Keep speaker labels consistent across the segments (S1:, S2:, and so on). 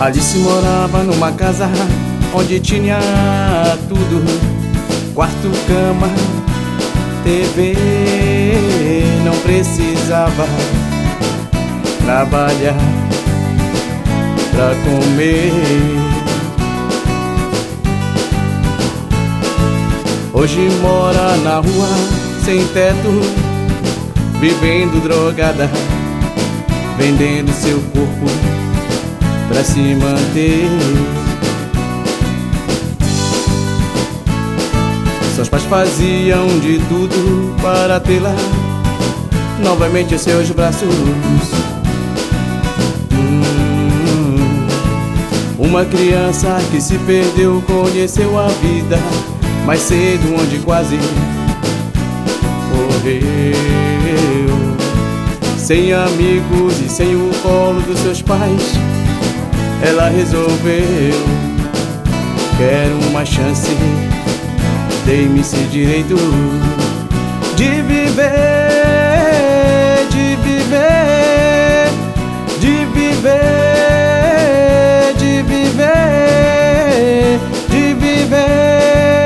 S1: Alice morava numa casa onde tinha tudo: quarto, cama, TV. Não precisava trabalhar pra comer. Hoje mora na rua, sem teto, vivendo drogada, vendendo seu corpo pra se manter. Seus pais faziam de tudo para tê-la novamente em seus braços. Uma criança que se perdeu, conheceu a vida mais cedo, onde quase morreu. Sem amigos e sem o colo dos seus pais, ela resolveu: quero uma chance, dei-me esse direito de viver, de viver, de viver, de viver, de viver.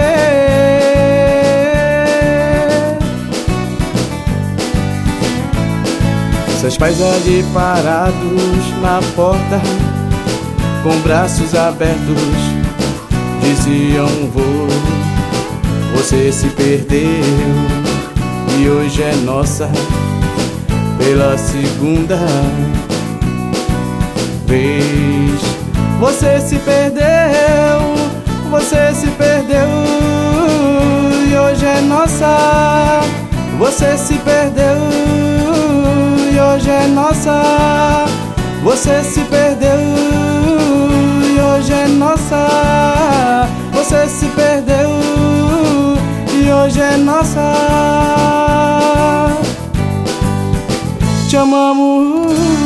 S1: Seus pais ali parados na porta, com braços abertos, diziam: vô, você se perdeu e hoje é nossa pela segunda vez. Você se perdeu, você se perdeu e hoje é nossa. Você se perdeu e hoje é nossa. Você se perdeu e hoje é nossa. Você se perdeu e hoje é nossa. Te amamos.